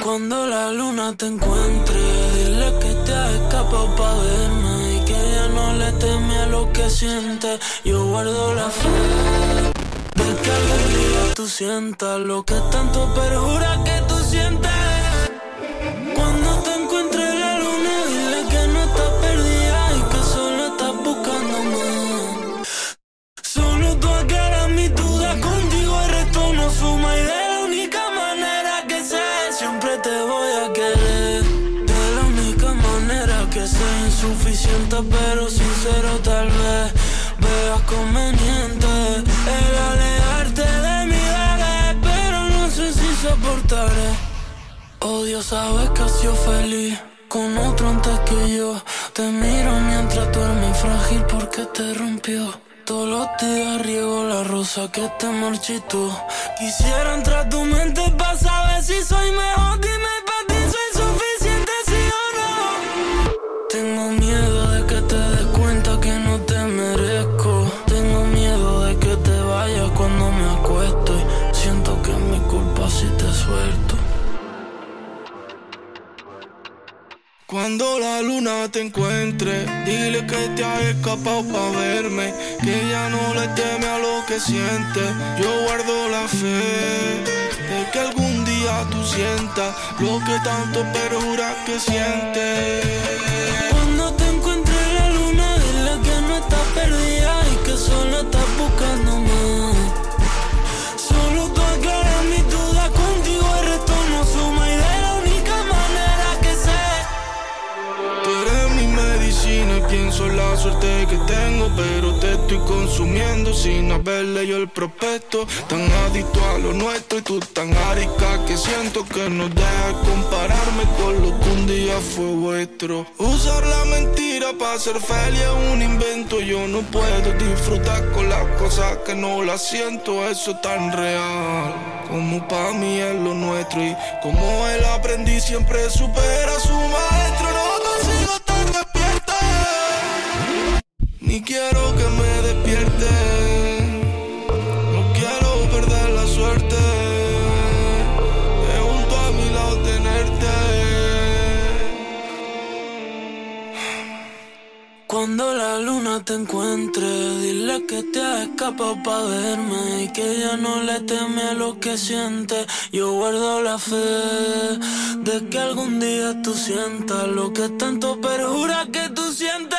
Cuando la luna te encuentre, dile que te has escapado pa' verme y que ella no le teme a lo que siente. Yo guardo la fe de que algún día tú sientas lo que tanto perjura que tú sientes. Cuando te encuentre la luna, dile que no estás perdida y que solo estás buscando más. Solo tú aclaras mis dudas, contigo el resto no suma y de la única manera que sé, siempre te voy a querer. De la única manera que sé, insuficiente pero sincero tal vez veas conveniente el alejarte de mi bebé, pero no sé si soportaré. Oh Dios, sabes que has sido feliz con otro antes que yo. Te miro mientras duermes frágil porque te rompió. Todos los días riego la rosa que te marchitó. Quisiera entrar a tu mente para saber si soy mejor. Dime, pa' ti soy suficiente, sí o no. Tengo miedo de que te des cuenta que no te merezco. Tengo miedo de que te vayas cuando me acuesto y siento que es mi culpa si te suelto. Cuando la luna te encuentre, dile que te has escapado pa' verme, que ella no le teme a lo que siente. Yo guardo la fe de que algún día tú sientas lo que tanto perjuras que sientes. Cuando te encuentre la luna, dile que no estás perdida y que solo estás buscando más. Solo tú aclaras mis dudas, contigo el resto no suma y de la única manera que sé. Tú eres mi medicina y pienso en la suerte que tengo, pero te estoy consumiendo sin haber leído el prospecto. Tan adicto a lo nuestro y tú tan arica que siento que no dejas compararme con lo que un día fue vuestro. Usar la mentira para ser feliz es un invento. Yo no puedo disfrutar con las cosas que no las siento. Eso es tan real como para mí es lo nuestro. Y como el aprendiz siempre supera a su maestro. No consigo estar despierta, ni quiero que me despierte. No quiero perder la suerte de junto a mi lado tenerte. Cuando la luna te encuentre, dile que te has escapado pa' verme y que ella no le teme a lo que siente. Yo guardo la fe de que algún día tú sientas lo que tanto perjura que tú sientes.